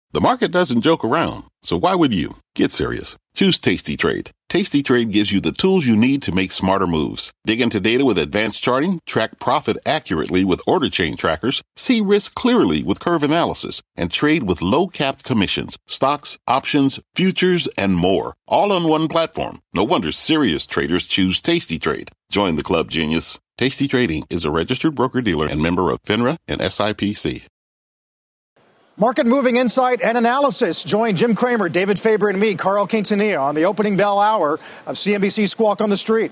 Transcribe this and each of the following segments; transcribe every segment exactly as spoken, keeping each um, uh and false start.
The market doesn't joke around, so why would you? Get serious. Choose Tasty Trade. Tasty Trade gives you the tools you need to make smarter moves. Dig into data with advanced charting, track profit accurately with order chain trackers, see risk clearly with curve analysis, and trade with low-capped commissions, stocks, options, futures, and more. All on one platform. No wonder serious traders choose Tasty Trade. Join the club, genius. Tasty Trading is a registered broker-dealer and member of FINRA and S I P C. Market-moving insight and analysis. Join Jim Cramer, David Faber, and me, Carl Quintanilla, on the opening bell hour of C N B C Squawk on the Street.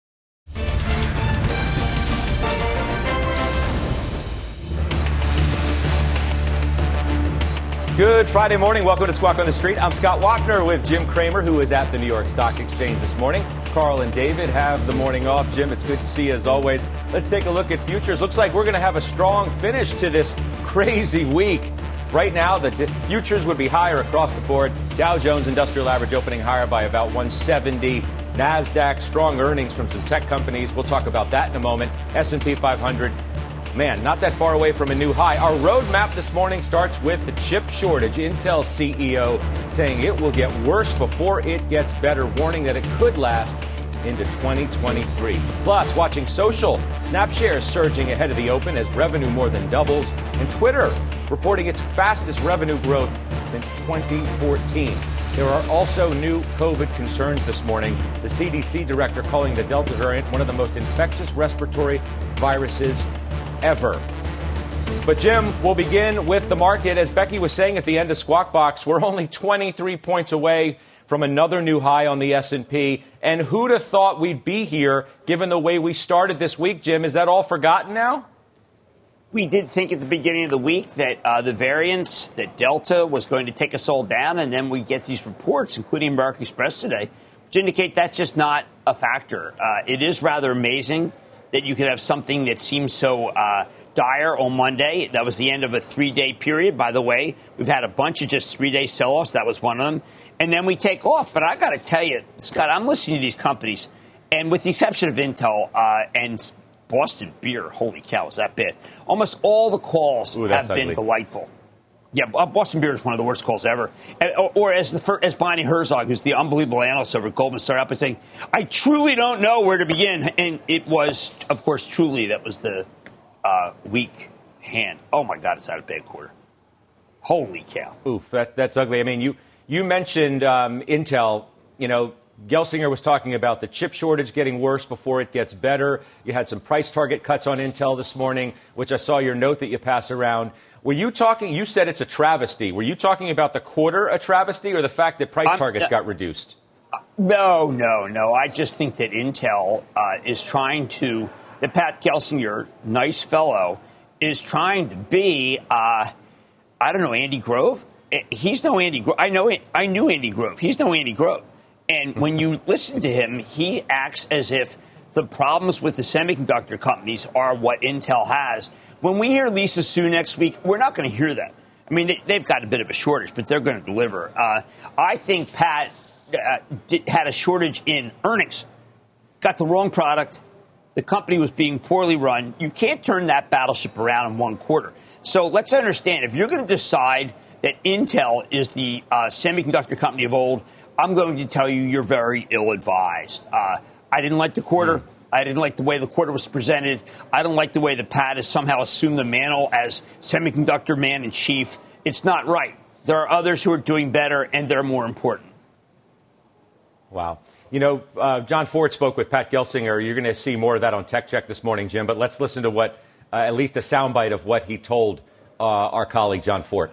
Good Friday morning. Welcome to Squawk on the Street. I'm Scott Wapner with Jim Cramer, who is at the New York Stock Exchange this morning. Carl and David have the morning off. Jim, it's good to see you as always. Let's take a look at futures. Looks like we're going to have a strong finish to this crazy week. Right now, the futures would be higher across the board. Dow Jones Industrial Average opening higher by about one seventy. NASDAQ, strong earnings from some tech companies. We'll talk about that in a moment. S and P five hundred, man, not that far away from a new high. Our roadmap this morning starts with the chip shortage. Intel C E O saying it will get worse before it gets better, warning that it could last into twenty twenty-three. Plus, watching social, Snap shares surging ahead of the open as revenue more than doubles, and Twitter reporting its fastest revenue growth since twenty fourteen. There are also new COVID concerns this morning. The C D C director calling the Delta variant one of the most infectious respiratory viruses ever. But, Jim, we'll begin with the market. As Becky was saying at the end of Squawk Box, we're only twenty-three points away from another new high on the S and P. And who'd have thought we'd be here, given the way we started this week, Jim? Is that all forgotten now? We did think at the beginning of the week that uh, the variants, that Delta was going to take us all down, and then we get these reports, including American Express today, which indicate that's just not a factor. Uh, it is rather amazing that you could have something that seems so uh, dire on Monday. That was the end of a three-day period, by the way. We've had a bunch of just three-day sell-offs. That was one of them. And then we take off. But I got to tell you, Scott, I'm listening to these companies, and with the exception of Intel uh, and Boston Beer, holy cow, is that bit? Almost all the calls Ooh, have ugly. been delightful. Yeah, Boston Beer is one of the worst calls ever. Or, or as the first, as Bonnie Herzog, who's the unbelievable analyst over at Goldman, started up and saying, I truly don't know where to begin. And it was, of course, truly, that was the uh, weak hand. Oh, my God, it's out of bad quarter. Holy cow. Oof, that, that's ugly. I mean, you, you mentioned um, Intel. You know, Gelsinger was talking about the chip shortage getting worse before it gets better. You had some price target cuts on Intel this morning, which I saw your note that you pass around. Were you talking, you said it's a travesty. Were you talking about the quarter a travesty or the fact that price targets uh, got reduced? Uh, no, no, no. I just think that Intel uh, is trying to, that Pat Gelsinger, nice fellow, is trying to be, uh, I don't know, Andy Grove? He's no Andy Grove. I know, I knew Andy Grove. He's no Andy Grove. And when you listen to him, he acts as if the problems with the semiconductor companies are what Intel has. When we hear Lisa Su next week, we're not going to hear that. I mean, they, they've got a bit of a shortage, but they're going to deliver. Uh, I think Pat uh, did, had a shortage in earnings. Got the wrong product. The company was being poorly run. You can't turn that battleship around in one quarter. So let's understand, if you're going to decide that Intel is the uh, semiconductor company of old, I'm going to tell you you're very ill-advised. Uh, I didn't like the quarter. Mm. I didn't like the way the quarter was presented. I don't like the way that Pat has somehow assumed the mantle as semiconductor man-in-chief. It's not right. There are others who are doing better, and they're more important. Wow. You know, uh, John Ford spoke with Pat Gelsinger. You're going to see more of that on Tech Check this morning, Jim. But let's listen to what, uh, at least a soundbite of what he told uh, our colleague, John Ford.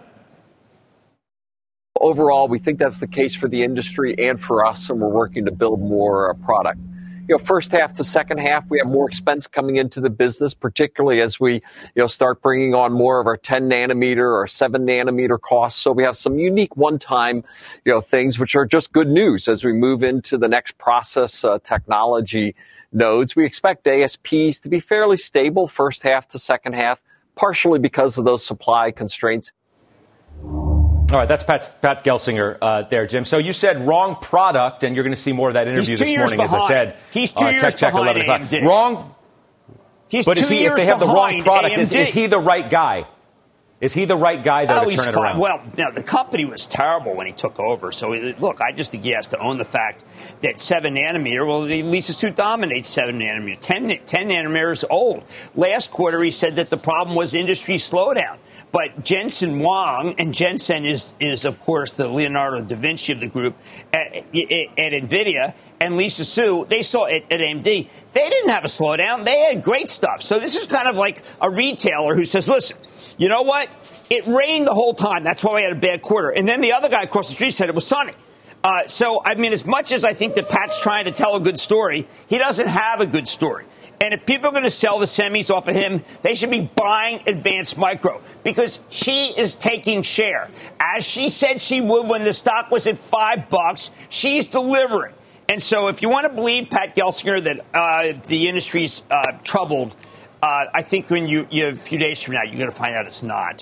Overall, we think that's the case for the industry and for us, and we're working to build more uh, product. You know, first half to second half, we have more expense coming into the business, particularly as we, you know, start bringing on more of our ten nanometer or seven nanometer costs. So we have some unique one-time, you know, things which are just good news as we move into the next process uh, technology nodes. We expect A S Ps to be fairly stable first half to second half, partially because of those supply constraints. All right, that's Pat, Pat Gelsinger uh, there, Jim. So you said wrong product, and you're going to see more of that interview this morning, behind. as I said. He's two uh, years Tech Check behind eleven o'clock. A M D. Wrong. He's but two is he, years if they have the wrong behind product, A M D. is, is he the right guy? Is he the right guy, though, oh, to turn it fine. around? Well, now, the company was terrible when he took over. So, look, I just think he has to own the fact that seven nanometer, well, Lisa Su dominates seven nanometer. ten, ten nanometer is old. Last quarter, he said that the problem was industry slowdown. But Jensen Huang, and Jensen is, is of course, the Leonardo da Vinci of the group at, at, at NVIDIA, and Lisa Su, they saw it at A M D. They didn't have a slowdown. They had great stuff. So this is kind of like a retailer who says, listen, you know what? It rained the whole time. That's why we had a bad quarter. And then the other guy across the street said it was sunny. Uh, so, I mean, as much as I think that Pat's trying to tell a good story, he doesn't have a good story. And if people are going to sell the semis off of him, they should be buying Advanced Micro because she is taking share. As she said she would when the stock was at five bucks, she's delivering. And so if you want to believe Pat Gelsinger that uh, the industry's uh, troubled, uh, I think when you, you a few days from now, you're going to find out it's not.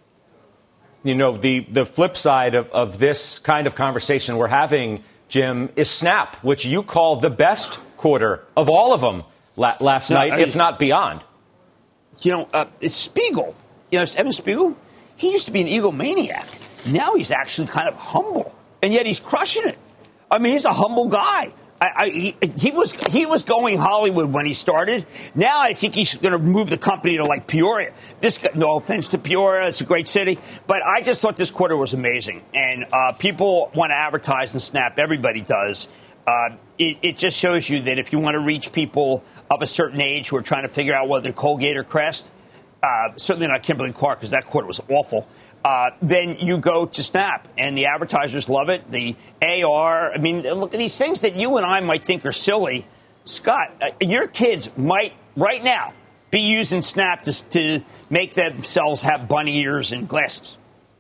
You know, the, the flip side of, of this kind of conversation we're having, Jim, is Snap, which you call the best quarter of all of them last no, night, I mean, if not beyond. You know, uh, it's Spiegel. You know, it's Evan Spiegel. He used to be an egomaniac. Now he's actually kind of humble, and yet he's crushing it. I mean, he's a humble guy. I, I, he, he was he was going Hollywood when he started. Now I think he's going to move the company to like Peoria. This, no offense to Peoria, it's a great city, but I just thought this quarter was amazing, and uh, people want to advertise and Snap. Everybody does. Uh, it, it just shows you that if you want to reach people of a certain age who are trying to figure out whether Colgate or Crest, uh, certainly not Kimberly Clark because that quarter was awful, uh, then you go to Snap. And the advertisers love it. The A R, I mean, look at these things that you and I might think are silly. Scott, uh, your kids might right now be using Snap to, to make themselves have bunny ears and glasses.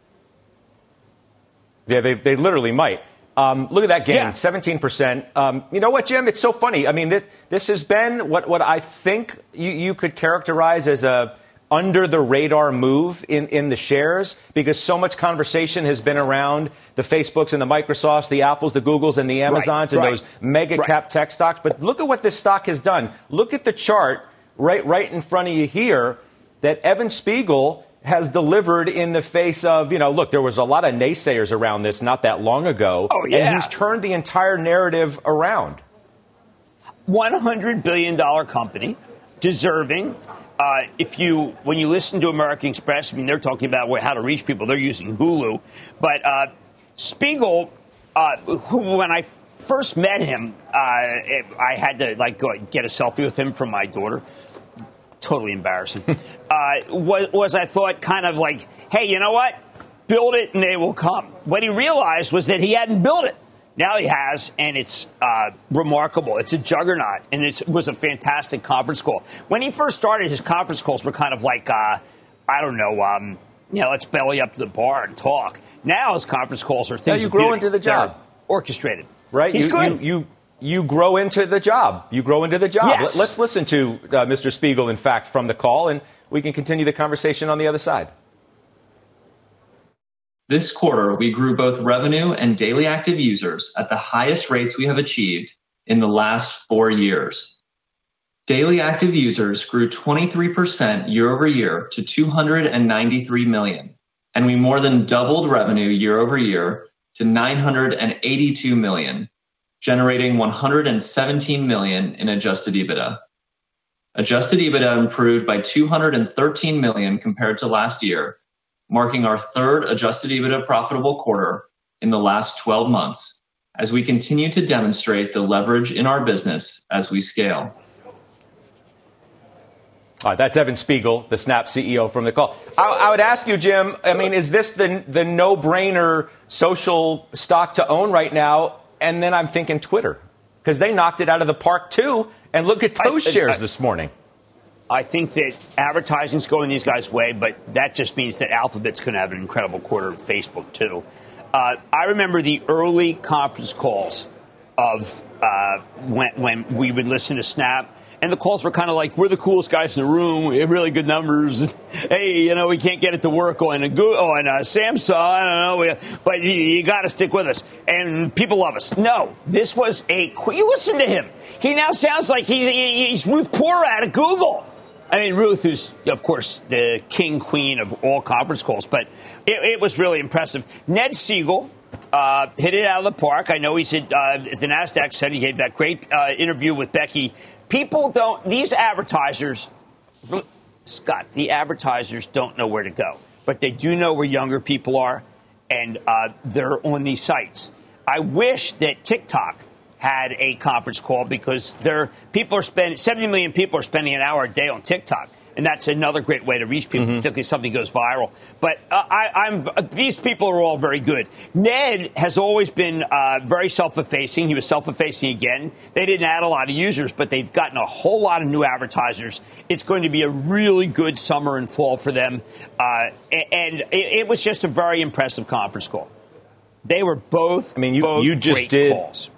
Yeah, they, they literally might. Um, look at that gain, yeah. seventeen percent. Um, you know what, Jim? It's so funny. I mean, this, this has been what, what I think you, you could characterize as a under-the-radar move in, in the shares because so much conversation has been around the Facebooks and the Microsofts, the Apples, the Googles, and the Amazons right, and right. those mega-cap right. tech stocks. But look at what this stock has done. Look at the chart right, right in front of you here that Evan Spiegel has delivered in the face of, you know, look, there was a lot of naysayers around this not that long ago. Oh, yeah. And he's turned the entire narrative around. one hundred billion dollars company, deserving. Uh, if you, when you listen to American Express, I mean, they're talking about how to reach people. They're using Hulu. But uh, Spiegel, uh, who, when I first met him, uh, I had to, like, go get a selfie with him from my daughter. Totally embarrassing. uh, was, was I thought kind of like, hey, you know what? Build it and they will come. What he realized was that he hadn't built it. Now he has, and it's uh, remarkable. It's a juggernaut, and it's, it was a fantastic conference call. When he first started, his conference calls were kind of like, uh, I don't know, um, you know, let's belly up to the bar and talk. Now his conference calls are things yeah, you grow into the job. They're orchestrated. Right? He's you, good. You, you, you grow into the job. You grow into the job. Yes. Let's listen to uh, Mister Spiegel, in fact, from the call, and we can continue the conversation on the other side. This quarter, we grew both revenue and daily active users at the highest rates we have achieved in the last four years. Daily active users grew twenty-three percent year over year to two hundred ninety-three million, and we more than doubled revenue year over year to nine hundred eighty-two million, generating one hundred seventeen million in adjusted EBITDA. Adjusted EBITDA improved by two hundred thirteen million compared to last year, marking our third adjusted EBITDA profitable quarter in the last twelve months, as we continue to demonstrate the leverage in our business as we scale. All right, that's Evan Spiegel, the Snap C E O, from the call. I, I would ask you, Jim, I mean, is this the the no-brainer social stock to own right now? And then I'm thinking Twitter, because they knocked it out of the park, too. And look at those I, shares I, this morning. I think that advertising's going these guys' way, but that just means that Alphabet's going to have an incredible quarter of Facebook, too. Uh, I remember the early conference calls of uh, when, when we would listen to Snap, and the calls were kind of like, we're the coolest guys in the room, we have really good numbers. Hey, you know, we can't get it to work on a Google, on a Samsung, I don't know, we, but you, you got to stick with us. And people love us. No, this was a, you listen to him. He now sounds like he's, he's Ruth Porat at Google. I mean, Ruth, who's, of course, the king, queen of all conference calls, but it, it was really impressive. Ned Siegel uh, hit it out of the park. I know he said, uh, the NASDAQ said he gave that great uh, interview with Becky. People don't, these advertisers, Scott, the advertisers don't know where to go, but they do know where younger people are, and uh, they're on these sites. I wish that TikTok had a conference call because there people are spending seventy million people are spending an hour a day on TikTok, and that's another great way to reach people, mm-hmm. particularly if something goes viral. But uh, I, I'm uh, these people are all very good. Ned has always been uh, very self-effacing. He was self-effacing again. They didn't add a lot of users, but they've gotten a whole lot of new advertisers. It's going to be a really good summer and fall for them, uh, and it, it was just a very impressive conference call. They were both. I mean, you both you just great did. calls.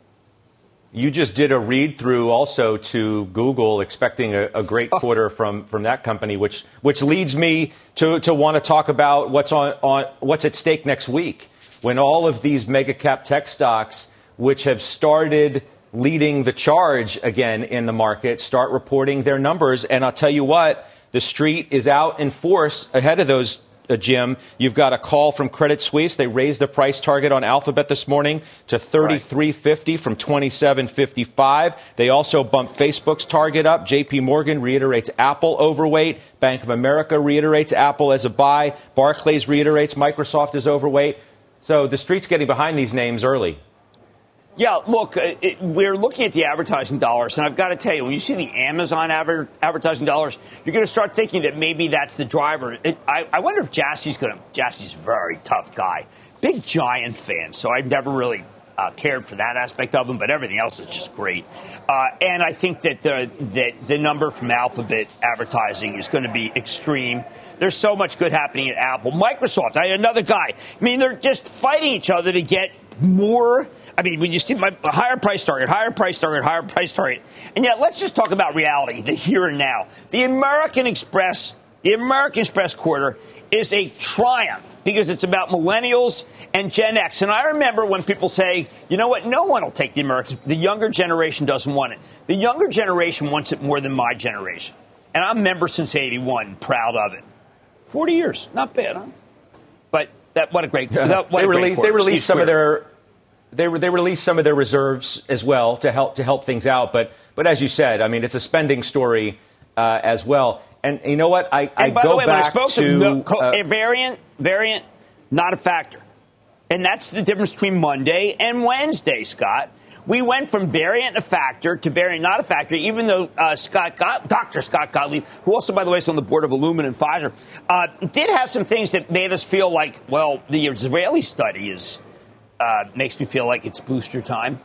You just did a read-through also to Google, expecting a, a great quarter from, from that company, which which leads me to, to want to talk about what's on, on what's at stake next week, when all of these mega-cap tech stocks, which have started leading the charge again in the market, start reporting their numbers. And I'll tell you what, the street is out in force ahead of those. Uh, Jim, you've got a call from Credit Suisse. They raised the price target on Alphabet this morning to thirty-three fifty from twenty-seven fifty-five. They also bumped Facebook's target up. J P Morgan reiterates Apple overweight. Bank of America reiterates Apple as a buy. Barclays reiterates Microsoft is overweight. So the street's getting behind these names early. Yeah, look, it, we're looking at the advertising dollars, and I've got to tell you, when you see the Amazon adver- advertising dollars, you're going to start thinking that maybe that's the driver. It, I, I wonder if Jassy's going to – Jassy's a very tough guy. Big Giant fan, so I've never really uh, cared for that aspect of him, but everything else is just great. Uh, and I think that the, that the number from Alphabet advertising is going to be extreme. There's so much good happening at Apple. Microsoft, I had another guy. I mean, they're just fighting each other to get more – I mean, when you see my higher price target, higher price target, higher price target. And yet, let's just talk about reality, the here and now. The American Express, the American Express quarter is a triumph because it's about millennials and Gen X. And I remember when people say, you know what, no one will take the American, the younger generation doesn't want it. The younger generation wants it more than my generation. And I'm a member since eighty-one, proud of it. forty years, not bad, huh? But that, what a great, yeah. that, what they, a great released, quarter. they released Steve some Twitter. of their... They, they released some of their reserves as well to help to help things out. But but as you said, I mean, it's a spending story uh, as well. And you know what? I, I by go the way, back when I spoke to, to them, the, uh, a variant, variant, not a factor. And that's the difference between Monday and Wednesday, Scott. We went from variant a factor to variant not a factor, even though uh, Scott Got- Doctor Scott Gottlieb, who also, by the way, is on the board of Illumina and Pfizer, uh, did have some things that made us feel like, well, the Israeli study is... Uh, makes me feel like it's booster time.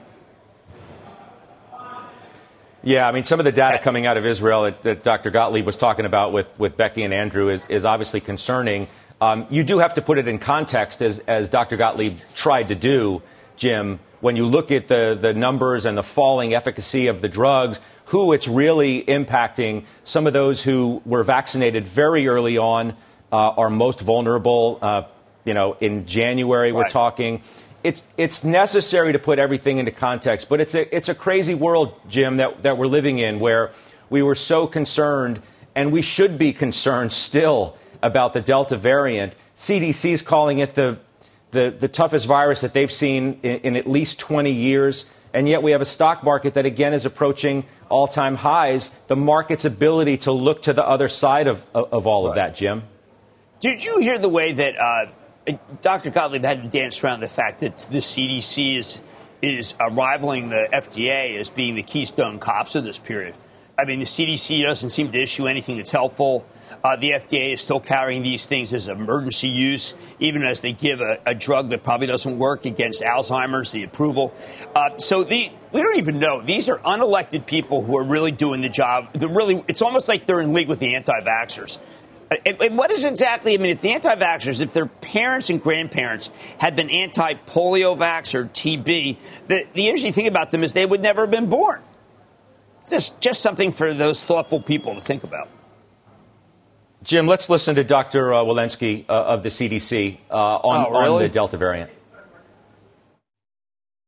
Yeah, I mean, some of the data coming out of Israel that, that Doctor Gottlieb was talking about with, with Becky and Andrew is, is obviously concerning. Um, you do have to put it in context, as, as Doctor Gottlieb tried to do, Jim, when you look at the, the numbers and the falling efficacy of the drugs, who it's really impacting. Some of those who were vaccinated very early on uh, are most vulnerable. Uh, you know, in January, we're right. talking. It's it's necessary to put everything into context, but it's a it's a crazy world, Jim, that, that we're living in, where we were so concerned, and we should be concerned still about the Delta variant. C D C is calling it the the, the toughest virus that they've seen in, in at least twenty years, and yet we have a stock market that again is approaching all-time highs. The market's ability to look to the other side of of, of all right. of that, Jim. Did you hear the way that? Uh Doctor Gottlieb had to dance around the fact that the C D C is is uh, rivaling the F D A as being the keystone cops of this period. I mean, the C D C doesn't seem to issue anything that's helpful. Uh, the F D A is still carrying these things as emergency use, even as they give a, a drug that probably doesn't work against Alzheimer's, the approval. Uh, so the we don't even know. These are unelected people who are really doing the job. They're really, it's almost like they're in league with the anti-vaxxers. And what is exactly, I mean, if the anti-vaxxers, if their parents and grandparents had been anti-polio vax or T B, the, the interesting thing about them is they would never have been born. Just, just something for those thoughtful people to think about. Jim, let's listen to Doctor Uh, Walensky uh, of the C D C uh, on, oh, really? on the Delta variant.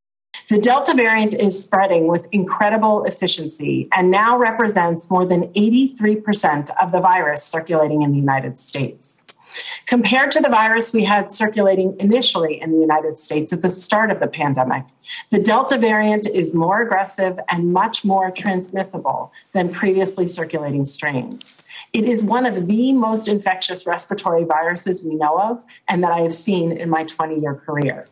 The Delta variant is spreading with incredible efficiency and now represents more than eighty-three percent of the virus circulating in the United States. Compared to the virus we had circulating initially in the United States at the start of the pandemic, the Delta variant is more aggressive and much more transmissible than previously circulating strains. It is one of the most infectious respiratory viruses we know of and that I have seen in my twenty-year career.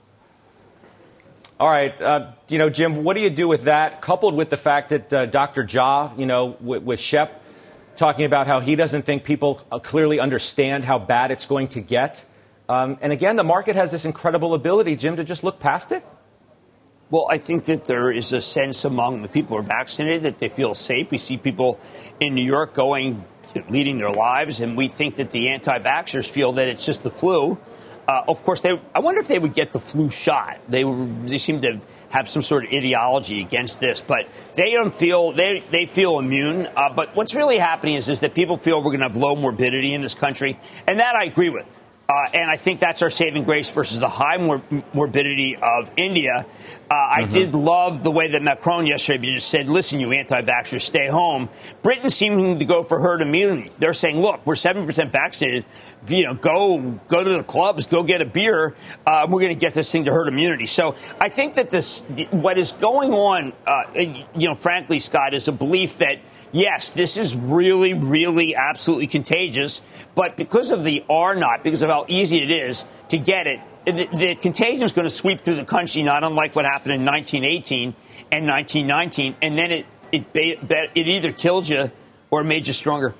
All right. Uh, you know, Jim, what do you do with that, coupled with the fact that uh, Doctor Jha, you know, with, with Shep, talking about how he doesn't think people uh, clearly understand how bad it's going to get. Um, and again, the market has this incredible ability, Jim, to just look past it. Well, I think that there is a sense among the people who are vaccinated that they feel safe. We see people in New York going, leading their lives, and we think that the anti-vaxxers feel that it's just the flu. Uh, of course, they, I wonder if they would get the flu shot. They, were, they seem to have some sort of ideology against this, but they don't feel they, they feel immune. Uh, but what's really happening is, is that people feel we're going to have low morbidity in this country, and that I agree with. Uh, and I think that's our saving grace versus the high mor- morbidity of India. Uh, I mm-hmm. did love the way that Macron yesterday just said, listen, you anti-vaxxers, stay home. Britain seeming to go for herd immunity. They're saying, look, we're seventy percent vaccinated. You know, go go to the clubs, go get a beer. Uh, we're going to get this thing to herd immunity. So I think that this, what is going on, uh, you know, frankly, Scott, is a belief that, yes, this is really, really absolutely contagious. But because of the R naught, because of how easy it is to get it, the, the contagion is going to sweep through the country, not unlike what happened in nineteen eighteen and nineteen nineteen. And then it, it, it either killed you or made you stronger.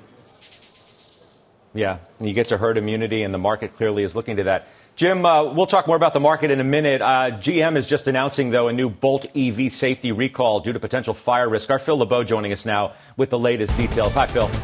Yeah, you get to herd immunity, and the market clearly is looking to that. Jim, uh, we'll talk more about the market in a minute. Uh, G M is just announcing, though, a new Bolt E V safety recall due to potential fire risk. Our Phil LeBeau joining us now with the latest details. Hi, Phil.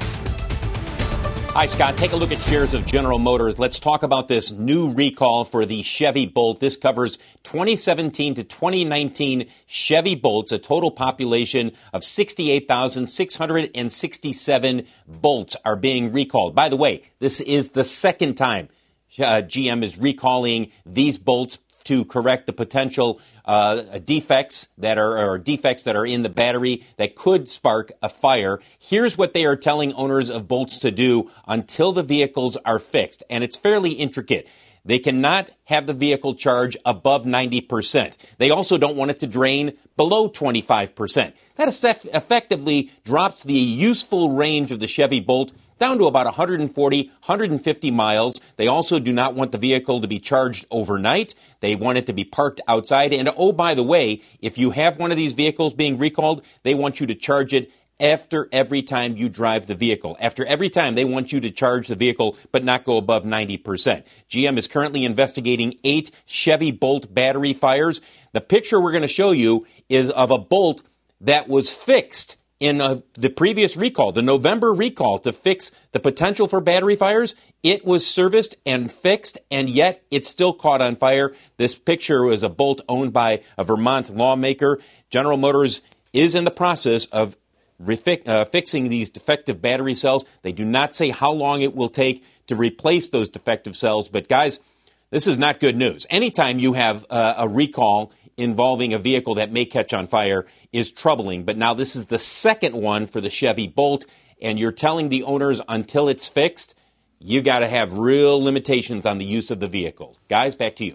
Hi, Scott. Take a look at shares of General Motors. Let's talk about this new recall for the Chevy Bolt. This covers twenty seventeen to twenty nineteen Chevy Bolts, a total population of sixty-eight thousand six hundred sixty-seven Bolts are being recalled. By the way, this is the second time uh, G M is recalling these Bolts to correct the potential uh, defects that are or defects that are in the battery that could spark a fire. Here's what they are telling owners of Bolts to do until the vehicles are fixed, and it's fairly intricate. They cannot have the vehicle charge above ninety percent. They also don't want it to drain below twenty-five percent. That effectively drops the useful range of the Chevy Bolt down to about one forty, one fifty miles. They also do not want the vehicle to be charged overnight. They want it to be parked outside. And oh, by the way, if you have one of these vehicles being recalled, they want you to charge it after every time you drive the vehicle. After every time, they want you to charge the vehicle, but not go above ninety percent. G M is currently investigating eight Chevy Bolt battery fires. The picture we're going to show you is of a Bolt that was fixed in a, the previous recall, the November recall, to fix the potential for battery fires. It was serviced and fixed, and yet it still caught on fire. This picture was a Bolt owned by a Vermont lawmaker. General Motors is in the process of Refi- uh, fixing these defective battery cells. They do not say how long it will take to replace those defective cells. But, guys, this is not good news. Anytime you have uh, a recall involving a vehicle that may catch on fire is troubling. But now this is the second one for the Chevy Bolt, and you're telling the owners until it's fixed, you got to have real limitations on the use of the vehicle. Guys, back to you.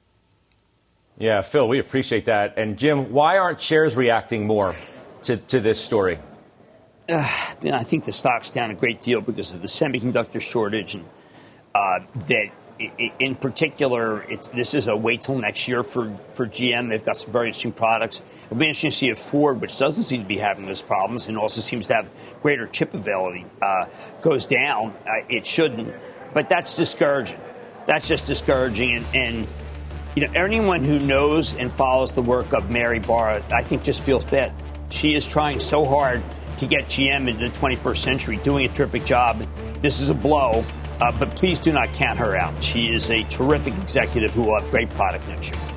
Yeah, Phil, we appreciate that. And, Jim, why aren't shares reacting more to, to this story? Uh, you know, I think the stock's down a great deal because of the semiconductor shortage, and uh, that in particular, it's, this is a wait till next year for, for G M. They've got some very interesting products. It'll be interesting to see if Ford, which doesn't seem to be having those problems and also seems to have greater chip availability, uh, goes down. Uh, it shouldn't, but that's discouraging. That's just discouraging, and, and you know, anyone who knows and follows the work of Mary Barra, I think, just feels bad. She is trying so hard to get G M into the twenty-first century, doing a terrific job. This is a blow, uh, but please do not count her out. She is a terrific executive who will have great product next year.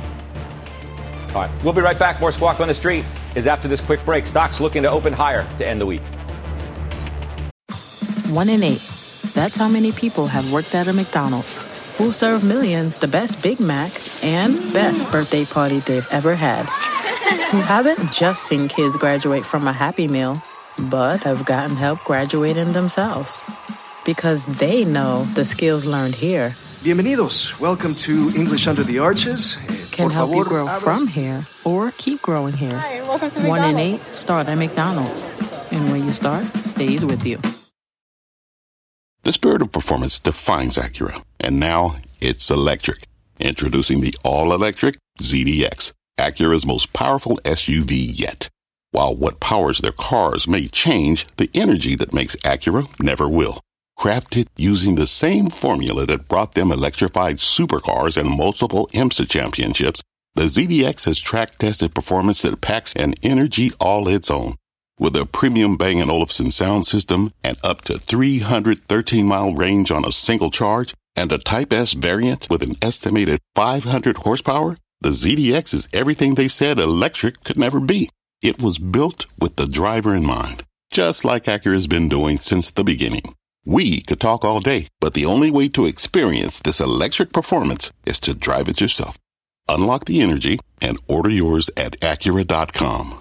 All right, we'll be right back. More Squawk on the Street is after this quick break. Stocks looking to open higher to end the week. One in eight. That's how many people have worked at a McDonald's. will serve millions the best Big Mac and best birthday party they've ever had. Who haven't just seen kids graduate from a Happy Meal, but have gotten help graduating themselves. Because they know the skills learned here Bienvenidos. Welcome to English Under the Arches. can help you grow from here or keep growing here. Hi, and welcome to One in McDonald's. eight start at McDonald's. And when you start, stays with you. The spirit of performance defines Acura, and now it's electric. Introducing the all-electric Z D X, Acura's most powerful S U V yet. While what powers their cars may change, the energy that makes Acura never will. Crafted using the same formula that brought them electrified supercars and multiple IMSA championships, the Z D X has track-tested performance that packs an energy all its own. With a premium Bang and Olufsen sound system and up to three hundred thirteen mile range on a single charge, and a Type S variant with an estimated five hundred horsepower, the Z D X is everything they said electric could never be. It was built with the driver in mind, just like Acura's been doing since the beginning. We could talk all day, but the only way to experience this electric performance is to drive it yourself. Unlock the energy and order yours at Acura dot com.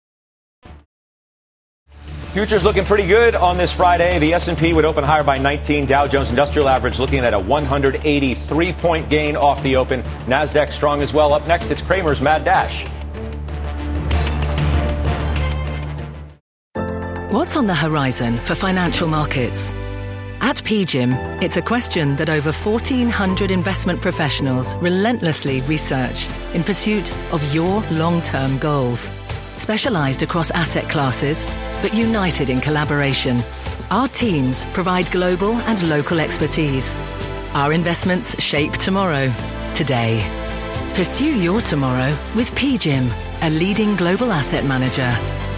Futures looking pretty good on this Friday. The S and P would open higher by nineteen. Dow Jones Industrial Average looking at a one hundred eighty-three point gain off the open. NASDAQ strong as well. Up next, it's Cramer's Mad Dash. What's on the horizon for financial markets? At P G I M, it's a question that over fourteen hundred investment professionals relentlessly research in pursuit of your long-term goals. Specialized across asset classes, but united in collaboration, our teams provide global and local expertise. Our investments shape tomorrow, today. Pursue your tomorrow with P G I M, a leading global asset manager.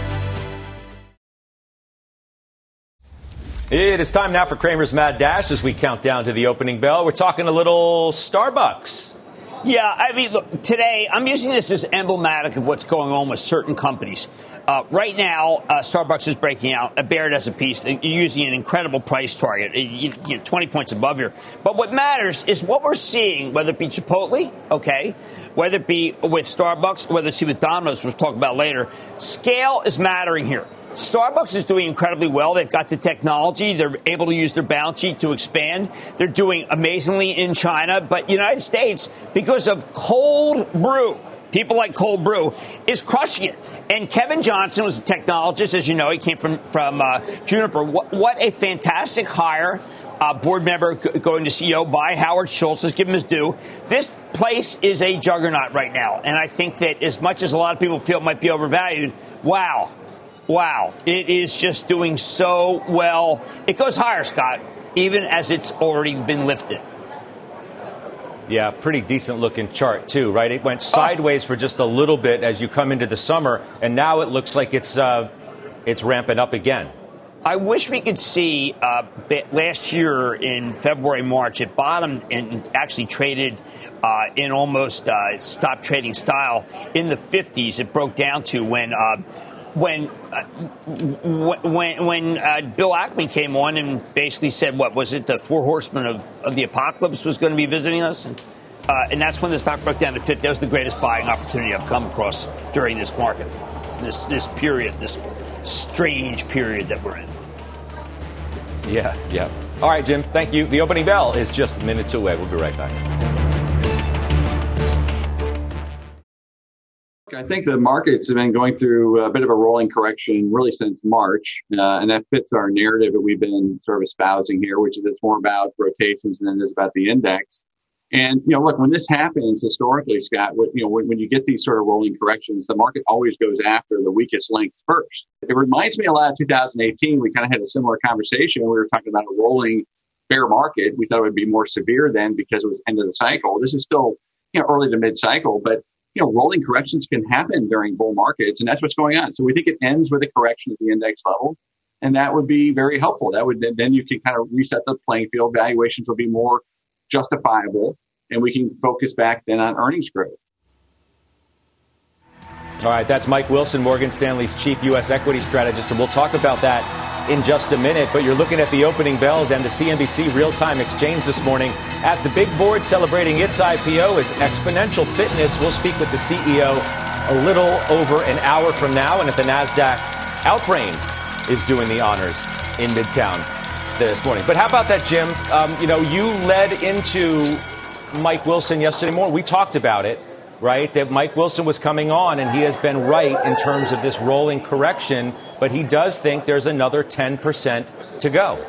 It is time now for Cramer's Mad Dash as we count down to the opening bell. We're talking a little Starbucks. Yeah, I mean, look, today I'm using this as emblematic of what's going on with certain companies. Uh, right now, uh, Starbucks is breaking out. A Baird as a piece. You're using an incredible price target, you, you know, twenty points above here. But what matters is what we're seeing, whether it be Chipotle, okay, whether it be with Starbucks, whether it be with Domino's, which we'll talk about later. Scale is mattering here. Starbucks is doing incredibly well. They've got the technology. They're able to use their balance sheet to expand. They're doing amazingly in China. But United States, because of cold brew, people like cold brew, is crushing it. And Kevin Johnson was a technologist. As you know, he came from, from uh, Juniper. What, what a fantastic hire. Uh, board member g- going to C E O by Howard Schultz. Let's give him his due. This place is a juggernaut right now. And I think that as much as a lot of people feel it might be overvalued, wow. Wow, it is just doing so well. It goes higher, Scott, even as it's already been lifted. Yeah, pretty decent looking chart, too, right? It went sideways oh. for just a little bit as you come into the summer, and now it looks like it's uh, it's ramping up again. I wish we could see uh, last year in February, March, it bottomed and actually traded uh, in almost uh, stop trading style in the fifties. It broke down to when uh, when uh, when when uh, Bill Ackman came on and basically said, what was it, the four horsemen of, of the apocalypse was going to be visiting us? And, uh, and that's when the stock broke down to fifty. That was the greatest buying opportunity I've come across during this market, this this period, this strange period that we're in. Yeah, yeah. All right, Jim, thank you. The opening bell is just minutes away. We'll be right back. I think the markets have been going through a bit of a rolling correction really since March, uh, and that fits our narrative that we've been sort of espousing here, which is it's more about rotations than it is about the index. And, you know, look, when this happens historically, Scott, you know, when, when you get these sort of rolling corrections, the market always goes after the weakest links first. It reminds me a lot of two thousand eighteen. We kind of had a similar conversation. We were talking about a rolling bear market. We thought it would be more severe then because it was end of the cycle. This is still, you know, early to mid cycle, but you know, rolling corrections can happen during bull markets, and that's what's going on. So we think it ends with a correction at the index level, and that would be very helpful. That would then you can kind of reset the playing field. Valuations will be more justifiable, and we can focus back then on earnings growth. All right, that's Mike Wilson, Morgan Stanley's chief U S equity strategist, and we'll talk about that in just a minute. But you're looking at the opening bells and the C N B C real-time exchange this morning. At the big board celebrating its I P O is Exponential Fitness. We'll speak with the C E O a little over an hour from now. And at the NASDAQ, Outbrain is doing the honors in Midtown this morning. But how about that, Jim? Um, you know, you led into Mike Wilson yesterday morning. We talked about it, right? That Mike Wilson was coming on, and he has been right in terms of this rolling correction, but he does think there's another ten percent to go.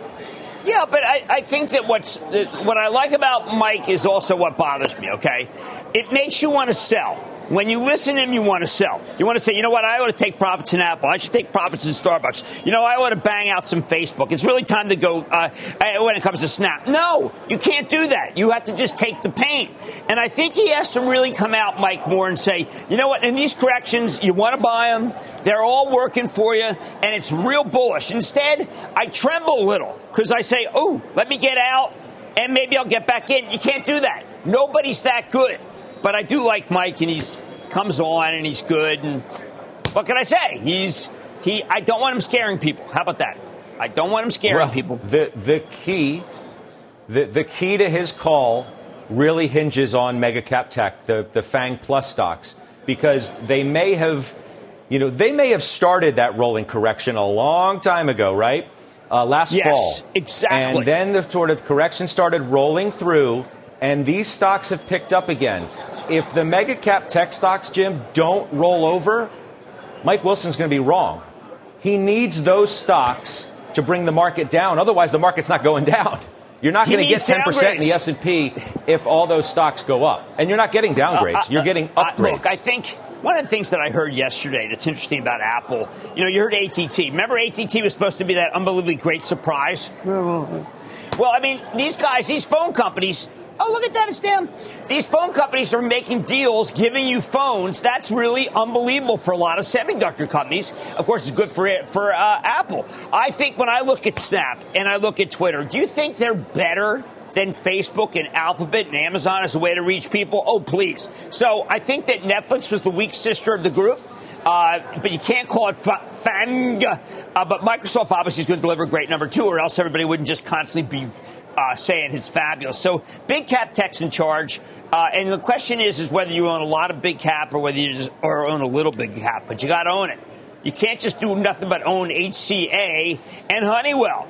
Yeah, but I, I think that what's what I like about Mike is also what bothers me, okay? It makes you want to sell. When you listen to him, you want to sell. You want to say, you know what, I ought to take profits in Apple. I should take profits in Starbucks. You know, I ought to bang out some Facebook. It's really time to go uh, when it comes to Snap. No, you can't do that. You have to just take the pain. And I think he has to really come out, Mike Moore, and say, you know what, in these corrections, you want to buy them. They're all working for you, and it's real bullish. Instead, I tremble a little because I say, oh, let me get out, and maybe I'll get back in. You can't do that. Nobody's that good. But I do like Mike, and he's comes on, and he's good. And what can I say? He's he. I don't want him scaring people. How about that? I don't want him scaring well, people. The the key, the the key to his call really hinges on mega cap tech, the the FANG Plus stocks, because they may have, you know, they may have started that rolling correction a long time ago, right? Uh, last yes, fall, exactly. And then the sort of correction started rolling through, and these stocks have picked up again. If the mega cap tech stocks, Jim, don't roll over, Mike Wilson's going to be wrong. He needs those stocks to bring the market down. Otherwise, the market's not going down. You're not going to get ten percent in the S and P if all those stocks go up. And you're not getting downgrades. Uh, uh, you're getting upgrades. Uh, look, I think one of the things that I heard yesterday that's interesting about Apple, you know, you heard A T T. Remember A T T was supposed to be that unbelievably great surprise? Well, I mean, these guys, these phone companies, oh, look at that, it's them. These phone companies are making deals, giving you phones. That's really unbelievable for a lot of semiconductor companies. Of course, it's good for it, for uh, Apple. I think when I look at Snap and I look at Twitter, do you think they're better than Facebook and Alphabet and Amazon as a way to reach people? Oh, please. So I think that Netflix was the weak sister of the group. Uh, but you can't call it FANG. Uh, but Microsoft obviously is going to deliver great number two, or else everybody wouldn't just constantly be uh, saying it's fabulous. So big cap tech's in charge. Uh, and the question is, is whether you own a lot of big cap or whether you just or own a little big cap. But you got to own it. You can't just do nothing but own H C A and Honeywell.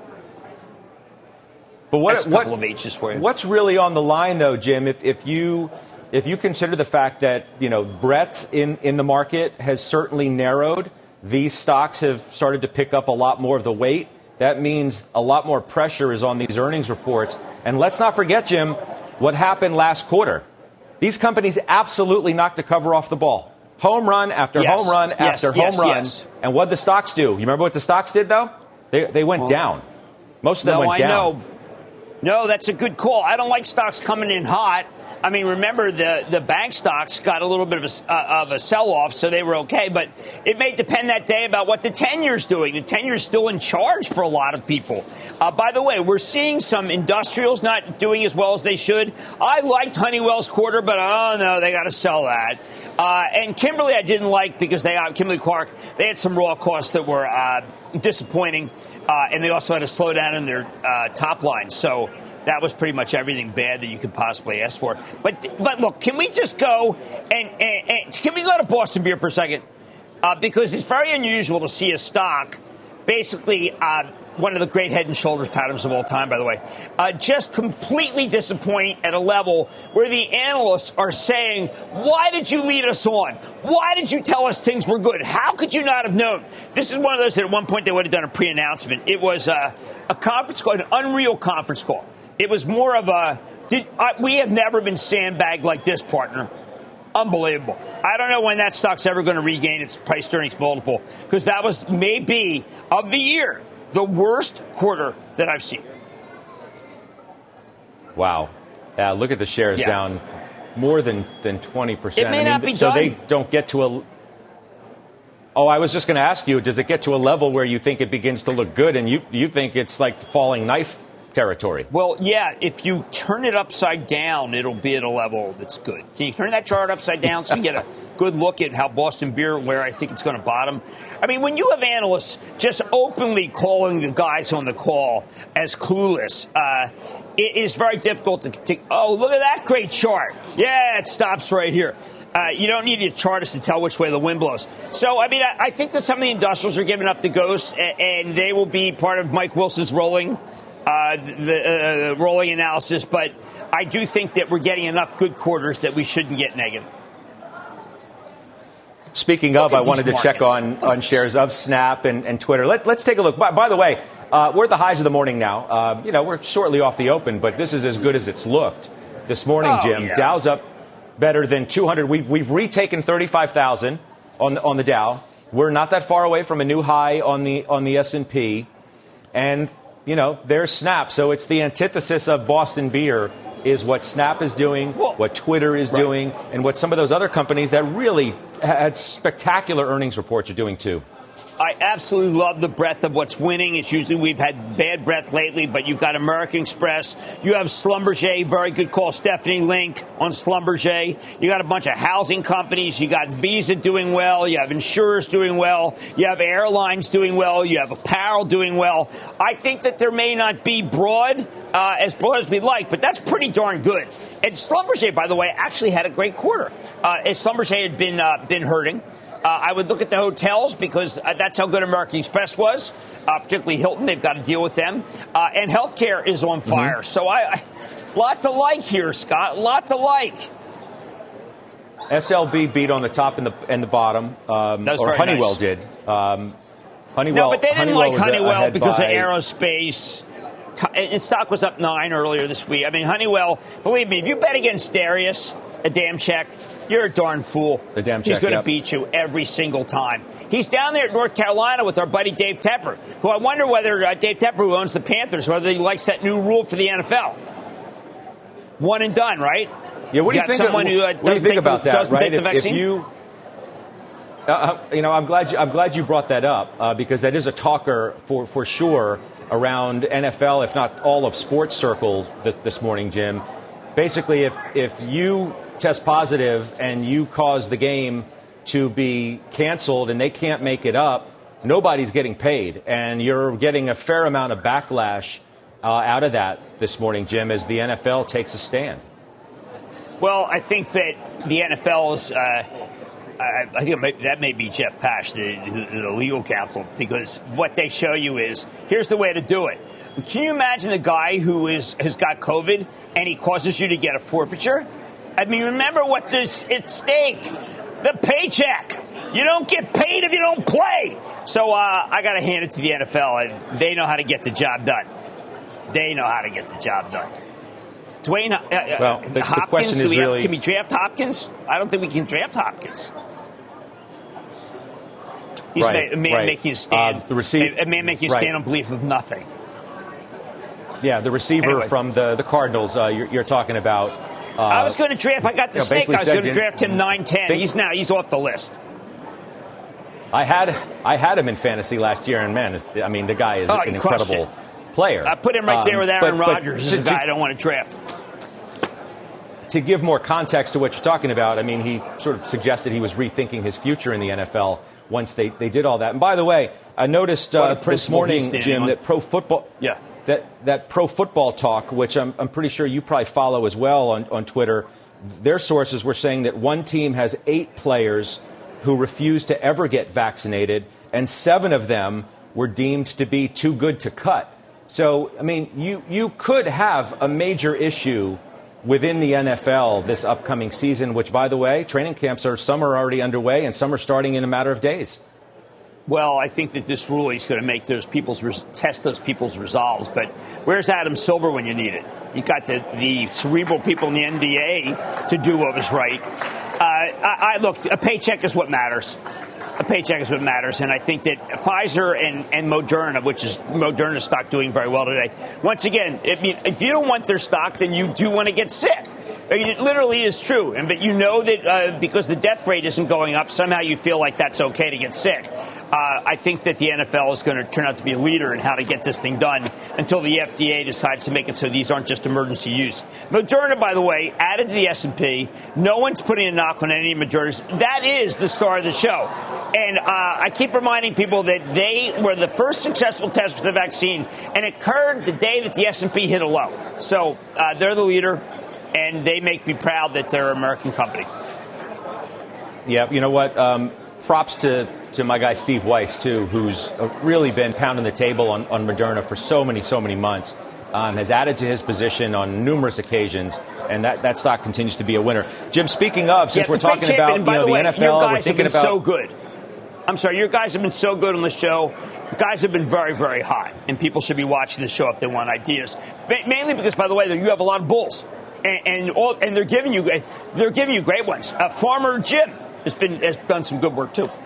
But what, That's a couple what, of H's for you. What's really on the line, though, Jim, if, if you... If you consider the fact that, you know, breadth in, in the market has certainly narrowed, these stocks have started to pick up a lot more of the weight. That means a lot more pressure is on these earnings reports. And let's not forget, Jim, what happened last quarter. These companies absolutely knocked the cover off the ball. Home run after yes. home run yes. after yes. home run. Yes. And what did the stocks do? You remember what the stocks did, though? They, they went well, down. Most of them no, went down. No, I know. No, that's a good call. I don't like stocks coming in hot. I mean, remember, the, the bank stocks got a little bit of a, uh, of a sell-off, so they were okay. But it may depend that day about what the ten-year's doing. The ten-year's still in charge for a lot of people. Uh, by the way, we're seeing some industrials not doing as well as they should. I liked Honeywell's quarter, but oh, no, they got to sell that. Uh, and Kimberly I didn't like because they uh, Kimberly-Clark, they had some raw costs that were uh, disappointing, uh, and they also had a slowdown in their uh, top line. So that was pretty much everything bad that you could possibly ask for. But but look, can we just go and, and, and can we go to Boston Beer for a second? Uh, because it's very unusual to see a stock, basically uh, one of the great head and shoulders patterns of all time, by the way, uh, just completely disappoint at a level where the analysts are saying, why did you lead us on? Why did you tell us things were good? How could you not have known? This is one of those that at one point they would have done a pre-announcement. It was uh, a conference call, an unreal conference call. It was more of a, did, uh, we have never been sandbagged like this, partner. Unbelievable. I don't know when that stock's ever going to regain its price earnings multiple, because that was maybe of the year the worst quarter that I've seen. Wow. Uh, look at the shares yeah. down more than, than twenty percent. It may I mean, not be so done. they don't get to a... Oh, I was just going to ask you, does it get to a level where you think it begins to look good and you, you think it's like falling knife territory. Well, yeah, if you turn it upside down, it'll be at a level that's good. Can you turn that chart upside down so you get a good look at how Boston Beer, where I think it's going to bottom? I mean, when you have analysts just openly calling the guys on the call as clueless, uh, it is very difficult to, to, oh, look at that great chart. Yeah, it stops right here. Uh, you don't need a chartist to tell which way the wind blows. So, I mean, I, I think that some of the industrials are giving up the ghost, and, and they will be part of Mike Wilson's rolling, uh, the uh, rolling analysis. But I do think that we're getting enough good quarters that we shouldn't get negative. Speaking of, I wanted to markets. check on, on shares of Snap and, and Twitter. Let, let's take a look. By, by the way, uh, we're at the highs of the morning now. Uh, you know, we're shortly off the open, but this is as good as it's looked this morning, oh, Jim. Yeah. Dow's up better than two hundred. We've, we've retaken thirty-five thousand on the, on the Dow. We're not that far away from a new high on the on the S and P. And, you know, there's Snap. So it's the antithesis of Boston Beer is what Snap is doing, well, what Twitter is right. doing, and what some of those other companies that really had spectacular earnings reports are doing, too. I absolutely love the breadth of what's winning. It's usually we've had bad breath lately, but you've got American Express. You have Schlumberger, very good call. Stephanie Link on Schlumberger. You got a bunch of housing companies. You got Visa doing well. You have insurers doing well. You have airlines doing well. You have apparel doing well. I think that there may not be broad, uh, as broad as we'd like, but that's pretty darn good. And Schlumberger, by the way, actually had a great quarter. Uh, Schlumberger had been uh, been hurting. Uh, I would look at the hotels because uh, that's how good American Express was, uh, particularly Hilton. They've got to deal with them. Uh, and healthcare is on fire. Mm-hmm. So I, I, lot to like here, Scott. A lot to like. S L B beat on the top and the and the bottom, um, or Honeywell nice. did. Um, Honeywell. No, but they didn't Honeywell like Honeywell because by... of aerospace. And stock was up nine earlier this week. I mean, Honeywell, believe me, if you bet against Darius, a damn check, you're a darn fool. A damn check, He's going to yep. beat you every single time. He's down there at North Carolina with our buddy Dave Tepper, who I wonder whether uh, Dave Tepper, who owns the Panthers, whether he likes that new rule for the N F L. One and done, right? Yeah, what do you, you think? Someone Of, who, uh, what do you think about the, that? Right? Take the if, vaccine? if you, uh, you know, I'm glad you, I'm glad you brought that up uh, because that is a talker for for sure around N F L, if not all of sports circle this, this morning, Jim. Basically, if if you test positive and you cause the game to be canceled and they can't make it up, nobody's getting paid. And you're getting a fair amount of backlash uh, out of that this morning, Jim, as the N F L takes a stand. Well, I think that the N F L's, uh, I, I think it may, that may be Jeff Pash, the, the, the legal counsel, because what they show you is, here's the way to do it. Can you imagine the guy who is has got COVID and he causes you to get a forfeiture? I mean, remember what this at stake, the paycheck. You don't get paid if you don't play. So uh, I got to hand it to the N F L, and they know how to get the job done. They know how to get the job done. Dwayne, uh, well, the, Hopkins, the question do is we really... have, can we draft Hopkins? I don't think we can draft Hopkins. He's right, ma- a man right. making a stand. Uh, the receive- a, a man making a right. stand on belief of nothing. Yeah, the receiver anyway. from the, the Cardinals uh, you're, you're talking about. Uh, I was going to draft. I got the you know, snake. I was going to Jim, draft him nine ten. He's now he's off the list. I had I had him in fantasy last year, and man, I mean the guy is oh, an incredible it. player. I put him right um, there with Aaron but, Rodgers. But is a to, guy I don't want to draft. To give more context to what you're talking about, I mean, he sort of suggested he was rethinking his future in the N F L once they, they did all that. And by the way, I noticed uh, this morning, Jim, on. that pro football. Yeah. That, that pro football talk, which I'm, I'm pretty sure you probably follow as well on, on Twitter, their sources were saying that one team has eight players who refused to ever get vaccinated, and seven of them were deemed to be too good to cut. So, I mean, you, you could have a major issue within the N F L this upcoming season, which, by the way, training camps are some are already underway and some are starting in a matter of days. Well, I think that this ruling is going to make those people's res- test those people's resolves. But where's Adam Silver when you need it? You got the, the cerebral people in the N B A to do what was right. Uh, I, I look, a paycheck is what matters. A paycheck is what matters, and I think that Pfizer and, and Moderna, which is Moderna's stock doing very well today. Once again, if you, if you don't want their stock, then you do want to get sick. It literally is true. And but you know that uh, because the death rate isn't going up, somehow you feel like that's okay to get sick. Uh, I think that the N F L is going to turn out to be a leader in how to get this thing done until the F D A decides to make it so these aren't just emergency use. Moderna, by the way, added to the S and P. No one's putting a knock on any Modernas. That is the star of the show. And uh, I keep reminding people that they were the first successful test for the vaccine, and it occurred the day that the S and P hit a low. So uh, they're the leader, and they make me proud that they're an American company. Yeah, you know what? Um, props to, to my guy Steve Weiss, too, who's really been pounding the table on, on Moderna for so many, so many months. Um, has added to his position on numerous occasions, and that, that stock continues to be a winner. Jim, speaking of, since yeah, we're talking about you know, the, way, the N F L, your guys we're thinking have been about so good. I'm sorry, your guys have been so good on the show. You guys have been very, very hot, and people should be watching the show if they want ideas. Mainly because, by the way, you have a lot of bulls, and and, all, and they're giving you they're giving you great ones. Uh, Farmer Jim has been has done some good work too.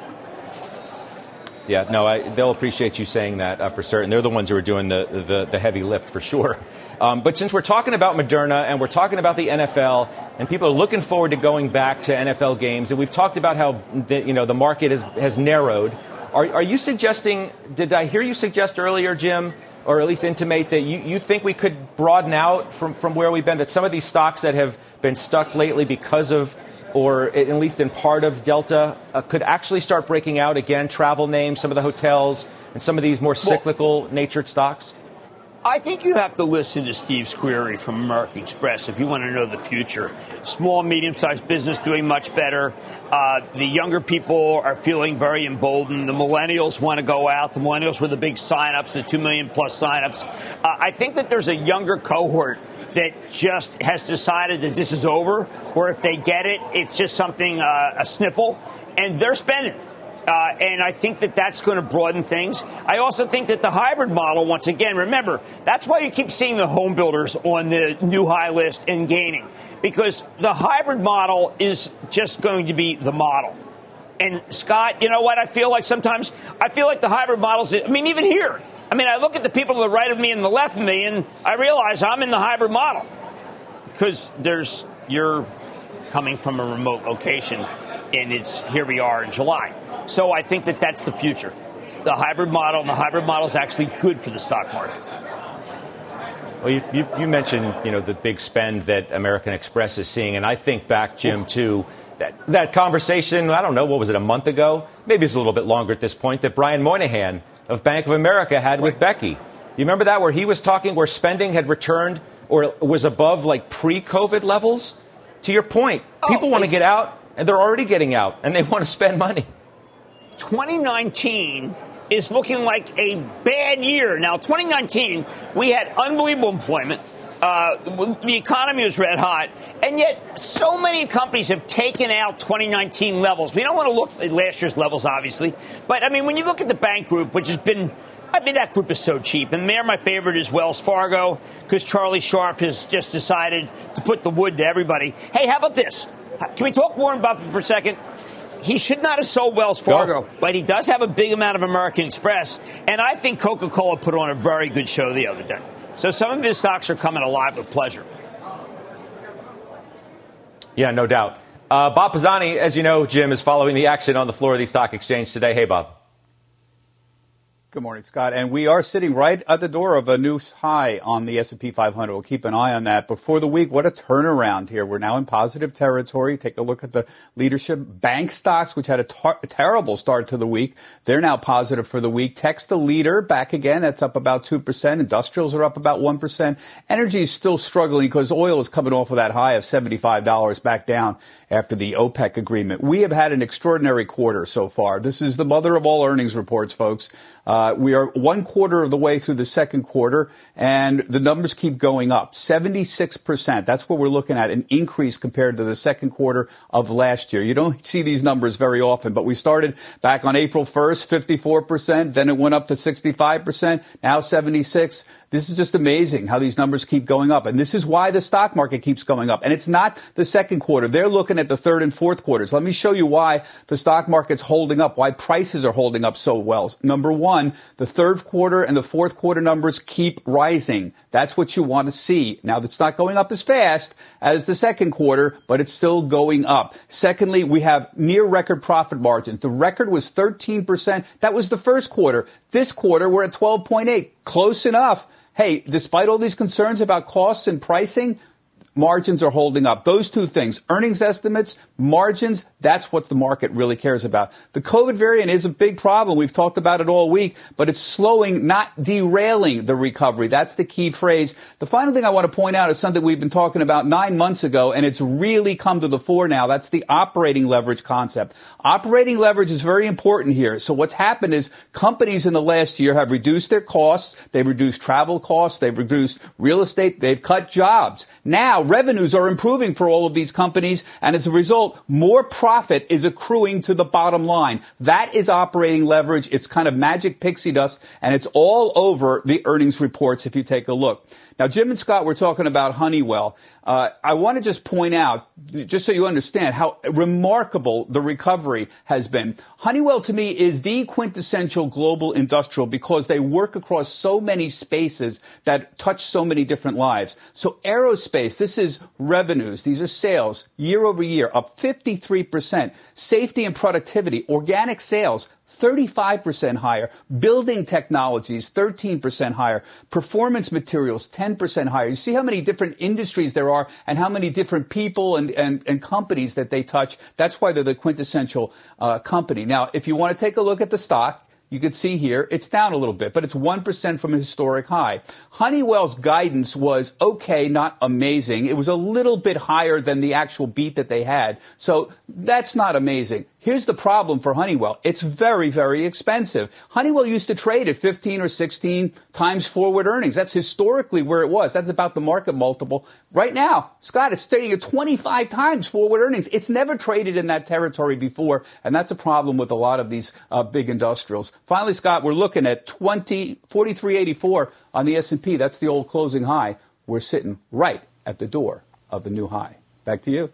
Yeah, no, I, they'll appreciate you saying that uh, for certain. They're the ones who are doing the, the, the heavy lift for sure. Um, but since we're talking about Moderna and we're talking about the N F L and people are looking forward to going back to N F L games, and we've talked about how the, you know the market has, has narrowed, are, are you suggesting, did I hear you suggest earlier, Jim, or at least intimate that you, you think we could broaden out from, from where we've been, that some of these stocks that have been stuck lately because of or at least in part of Delta, uh, could actually start breaking out again, travel names, some of the hotels, and some of these more cyclical well, natured stocks? I think you have to listen to Steve Squeri from American Express if you want to know the future. Small, medium-sized business doing much better. Uh, the younger people are feeling very emboldened. The millennials want to go out. The millennials were the big sign-ups, the two million plus sign-ups. Uh, I think that there's a younger cohort that just has decided that this is over, or if they get it, it's just something, uh, a sniffle, and they're spending. Uh, and I think that that's going to broaden things. I also think that the hybrid model, once again, remember, that's why you keep seeing the home builders on the new high list and gaining, because the hybrid model is just going to be the model. And Scott, you know what? I feel like sometimes, I feel like the hybrid models, I mean, even here, I mean, I look at the people to the right of me and the left of me, and I realize I'm in the hybrid model because there's you're coming from a remote location, and it's here we are in July. So I think that that's the future, the hybrid model, and the hybrid model is actually good for the stock market. Well, you, you, you mentioned, you know, the big spend that American Express is seeing, and I think back, Jim, to that, that conversation, I don't know, what was it, a month ago? Maybe it's a little bit longer at this point, that Brian Moynihan of Bank of America had with Becky. You remember that, where he was talking where spending had returned or was above like pre-COVID levels? To your point, people oh, want to get out, and they're already getting out, and they want to spend money. twenty nineteen is looking like a bad year. Now, twenty nineteen, we had unbelievable employment. Uh, the economy was red hot, and yet so many companies have taken out twenty nineteen levels. We don't want to look at last year's levels, obviously, but I mean, when you look at the bank group, which has been, I mean, that group is so cheap, and there my favorite is Wells Fargo, because Charlie Scharf has just decided to put the wood to everybody. Hey, how about this? Can we talk Warren Buffett for a second? He should not have sold Wells Fargo, Go. but he does have a big amount of American Express, and I think Coca-Cola put on a very good show the other day. So some of his stocks are coming alive with pleasure. Yeah, no doubt. Uh, Bob Pisani, as you know, Jim, is following the action on the floor of the stock exchange today. Hey, Bob. Good morning, Scott. And we are sitting right at the door of a new high on the S and P five hundred. We'll keep an eye on that. But for the week, what a turnaround here. We're now in positive territory. Take a look at the leadership bank stocks, which had a, tar- a terrible start to the week. They're now positive for the week. Tech's the leader, back again. That's up about two percent. Industrials are up about one percent. Energy is still struggling because oil is coming off of that high of seventy-five dollars back down after the OPEC agreement. We have had an extraordinary quarter so far. This is the mother of all earnings reports, folks. Uh, we are one quarter of the way through the second quarter, and the numbers keep going up. seventy-six percent. That's what we're looking at, an increase compared to the second quarter of last year. You don't see these numbers very often, but we started back on April first, fifty-four percent. Then it went up to sixty-five percent. Now seventy-six. This is just amazing how these numbers keep going up. And this is why the stock market keeps going up. And it's not the second quarter. They're looking at the third and fourth quarters. Let me show you why the stock market's holding up, why prices are holding up so well. Number one, the third quarter and the fourth quarter numbers keep rising. That's what you want to see. Now, it's not going up as fast as the second quarter, but it's still going up. Secondly, we have near record profit margins. The record was thirteen percent. That was the first quarter. This quarter, we're at twelve point eight. Close enough. Hey, despite all these concerns about costs and pricing, margins are holding up. Those two things, earnings estimates, margins, that's what the market really cares about. The COVID variant is a big problem. We've talked about it all week, but it's slowing, not derailing the recovery. That's the key phrase. The final thing I want to point out is something we've been talking about nine months ago, and it's really come to the fore now. That's the operating leverage concept. Operating leverage is very important here. So what's happened is companies in the last year have reduced their costs. They've reduced travel costs. They've reduced real estate. They've cut jobs. Now, revenues are improving for all of these companies, and as a result, more profit is accruing to the bottom line. That is operating leverage. It's kind of magic pixie dust, and it's all over the earnings reports if you take a look. Now, Jim and Scott were talking about Honeywell. Uh, I want to just point out, just so you understand, how remarkable the recovery has been. Honeywell, to me, is the quintessential global industrial because they work across so many spaces that touch so many different lives. So aerospace, this is revenues. These are sales year over year, up fifty-three percent. Safety and productivity, organic sales, thirty-five percent higher. Building technologies, thirteen percent higher. Performance materials, ten percent higher. You see how many different industries there are and how many different people and, and, and companies that they touch. That's why they're the quintessential uh, company. Now, if you want to take a look at the stock, you can see here it's down a little bit, but it's one percent from a historic high. Honeywell's guidance was okay, not amazing. It was a little bit higher than the actual beat that they had. So that's not amazing. Here's the problem for Honeywell. It's very, very expensive. Honeywell used to trade at fifteen or sixteen times forward earnings. That's historically where it was. That's about the market multiple. Right now, Scott, it's trading at twenty-five times forward earnings. It's never traded in that territory before, and that's a problem with a lot of these uh, big industrials. Finally, Scott, we're looking at twenty forty-three eighty-four on the S and P. That's the old closing high. We're sitting right at the door of the new high. Back to you.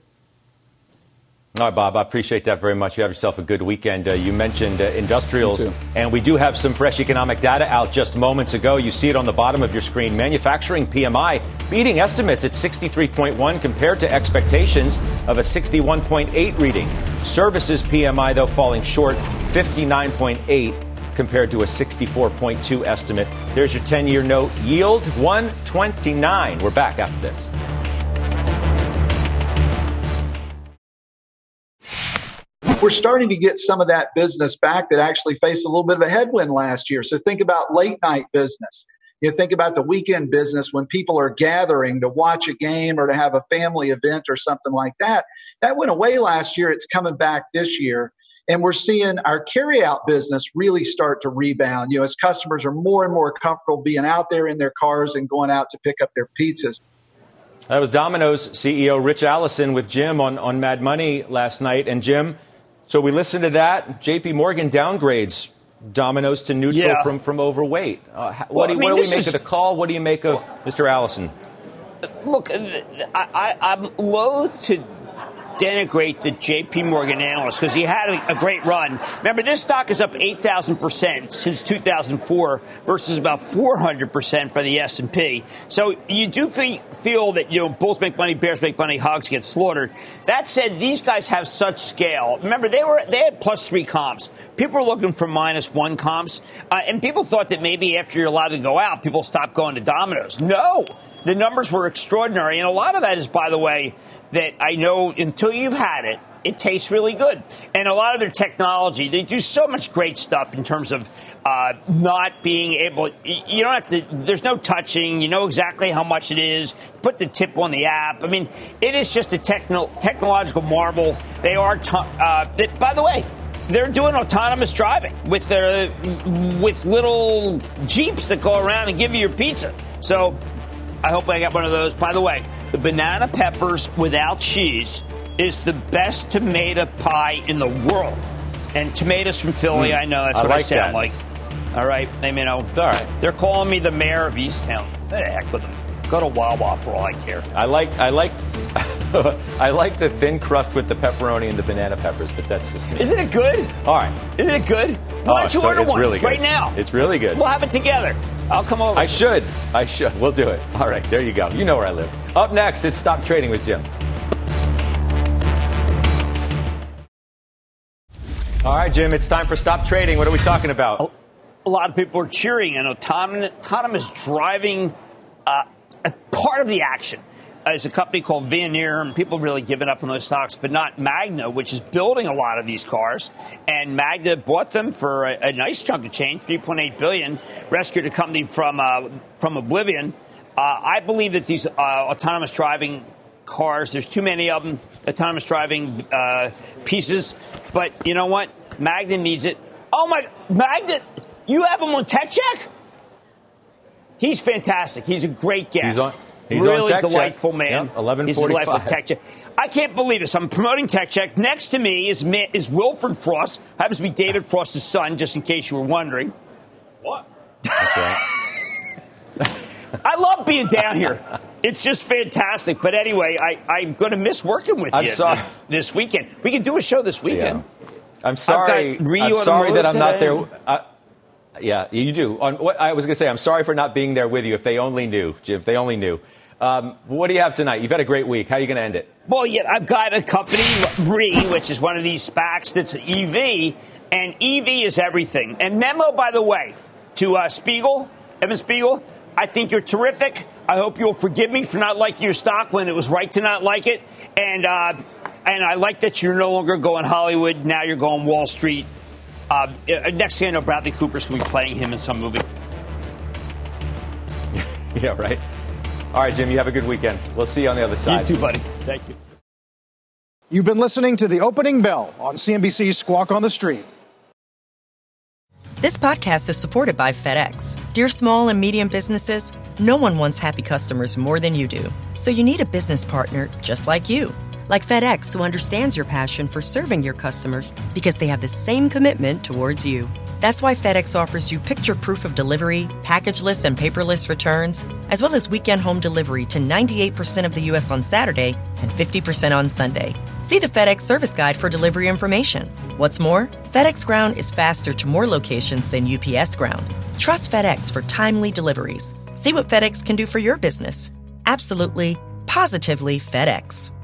All right, Bob, I appreciate that very much. You have yourself a good weekend. Uh, you mentioned uh, industrials, and we do have some fresh economic data out just moments ago. You see it on the bottom of your screen. Manufacturing P M I beating estimates at sixty-three point one compared to expectations of a sixty-one point eight reading. Services P M I, though, falling short, fifty-nine point eight compared to a sixty-four point two estimate. There's your ten-year note yield, one twenty-nine. We're back after this. We're starting to get some of that business back that actually faced a little bit of a headwind last year. So think about late night business. You think about the weekend business when people are gathering to watch a game or to have a family event or something like that. That went away last year. It's coming back this year. And we're seeing our carryout business really start to rebound, you know, as customers are more and more comfortable being out there in their cars and going out to pick up their pizzas. That was Domino's C E O Rich Allison with Jim on, on Mad Money last night. And Jim, so we listened to that. J P Morgan downgrades Domino's to neutral yeah. from, from overweight. Uh, what well, do, you, I mean, what do we make is, of the call? What do you make of Mister Allison? Look, I, I, I'm loath to denigrate the J P Morgan analyst because he had a, a great run. Remember, this stock is up eight thousand percent since two thousand four versus about four hundred percent for the S and P. So you do feel, feel that, you know, bulls make money, bears make money, hogs get slaughtered. That said, these guys have such scale. Remember, they were they had plus three comps. People were looking for minus one comps. Uh, and people thought that maybe after you're allowed to go out, people stop going to Domino's. No! The numbers were extraordinary. And a lot of that is, by the way, that I know until you've had it, it tastes really good. And a lot of their technology, they do so much great stuff in terms of uh, not being able, you don't have to, there's no touching, you know exactly how much it is, put the tip on the app. I mean, it is just a techno, technological marvel. They are, t- uh, they, by the way, they're doing autonomous driving with their, with little Jeeps that go around and give you your pizza. So I hope I got one of those. By the way, the banana peppers without cheese is the best tomato pie in the world. And tomatoes from Philly, mm, I know that's I what like I sound that. like. All right? I mean, I'll, it's all right. They're calling me the mayor of Easttown. The heck with them. Go to Wawa for all I care. I like I like I like the thin crust with the pepperoni and the banana peppers, but that's just me. Isn't it good? All right. Isn't it good? Why oh, don't you so order it's one really good. right now? It's really good. We'll have it together. I'll come over. I should. I should. We'll do it. All right. There you go. You know where I live. Up next, it's Stop Trading with Jim. All right, Jim, it's time for Stop Trading. What are we talking about? A lot of people are cheering, and autonomous, autonomous driving, uh, a part of the action is a company called Veoneer, and people have really given up on those stocks, but not Magna, which is building a lot of these cars. And Magna bought them for a, a nice chunk of change, three point eight billion dollars, rescued a company from uh, from oblivion. Uh, I believe that these uh, autonomous driving cars, there's too many of them, autonomous driving uh, pieces. But you know what? Magna needs it. Oh, my, Magna, you have him on Tech Check? He's fantastic. He's a great guest. He's on, he's really on Tech delightful Check. man. Yep, eleven He's a forty-five. delightful Tech Check. I can't believe this. I'm promoting Tech Check. Next to me is is Wilfred Frost. Happens to be David Frost's son, just in case you were wondering. What? That's right. I love being down here. It's just fantastic. But anyway, I, I'm going to miss working with I'm you sorry. this weekend. We can do a show this weekend. Yeah. I'm sorry. I'm sorry that I'm today. not there. Uh, yeah, you do. On what I was going to say, I'm sorry for not being there with you. If they only knew, Jim, if they only knew. Um, what do you have tonight? You've had a great week. How are you going to end it? Well, yeah, I've got a company, R E, which is one of these SPACs that's E V, and E V is everything. And memo, by the way, to uh, Spiegel, Evan Spiegel, I think you're terrific. I hope you'll forgive me for not liking your stock when it was right to not like it. And uh, and I like that you're no longer going Hollywood. Now you're going Wall Street. Uh, next thing I know, Bradley Cooper's going to be playing him in some movie. Yeah, right. All right, Jim, you have a good weekend. We'll see you on the other side. You too, buddy. Thank you. You've been listening to The Opening Bell on C N B C's Squawk on the Street. This podcast is supported by FedEx. Dear small and medium businesses, no one wants happy customers more than you do. So you need a business partner just like you. Like FedEx, who understands your passion for serving your customers because they have the same commitment towards you. That's why FedEx offers you picture proof of delivery, packageless and paperless returns, as well as weekend home delivery to ninety-eight percent of the U S on Saturday and fifty percent on Sunday. See the FedEx service guide for delivery information. What's more, FedEx Ground is faster to more locations than U P S Ground. Trust FedEx for timely deliveries. See what FedEx can do for your business. Absolutely, positively FedEx.